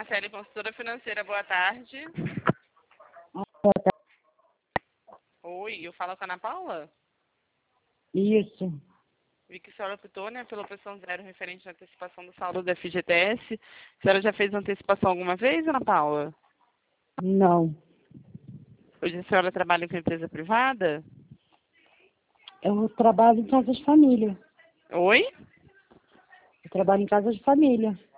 Marcele, consultora financeira, boa tarde. Boa tarde. Oi, eu falo com a Ana Paula? Isso. Vi que a senhora optou, né, pela opção zero referente à antecipação do saldo da FGTS. A senhora já fez antecipação alguma vez, Ana Paula? Não. Hoje a senhora trabalha com empresa privada? Eu trabalho em casa de família. Oi? Eu trabalho em casa de família.